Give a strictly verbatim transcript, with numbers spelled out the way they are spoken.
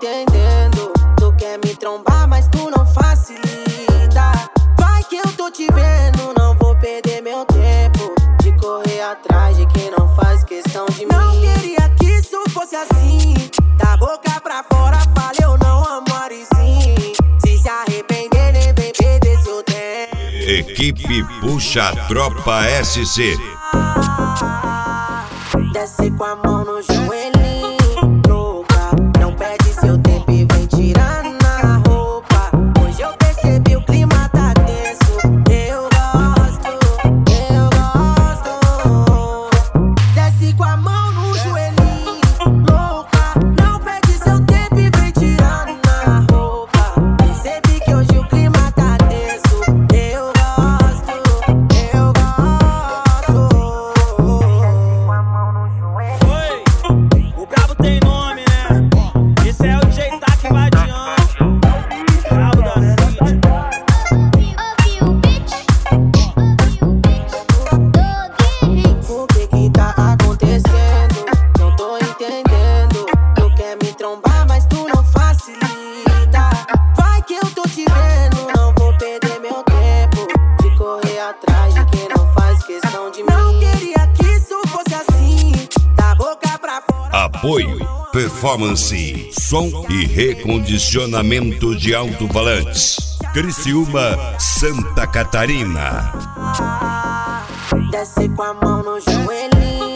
entendendo. Tu quer me trombar, mas tu não facilita. Vai que eu tô te vendo, não vou perder meu tempo de correr atrás de quem não faz questão de mim. Não queria que isso fosse assim. Da boca pra fora fala eu não amo Arizinho. Se se arrepender nem vem perder seu tempo. Equipe Puxa Tropa S C. Desce com a mão no joelhinho, louca. Não perde seu tempo e vem tirar na roupa. Hoje eu percebi o clima tá tenso. Eu gosto, eu gosto. Desce com a mão no joelhinho, louca. Não perde seu tempo e vem tirar na roupa. Percebi que hoje o clima tá tenso. Eu gosto, eu gosto. O brabo tem nome, né? Esse é o D J Tac invadiando. Brabo da City. O que que tá acontecendo? Não tô entendendo. Tu quer me trombar, mas tu não facilita. Vai que eu tô te vendo, não vou perder meu tempo de correr atrás de quem não faz questão de mim. Não queria que isso fosse assim. Da boca pra fora. Apoio, performance, som e recondicionamento de alto-falantes. Criciúma, Santa Catarina. Desce com a mão no joelhinho,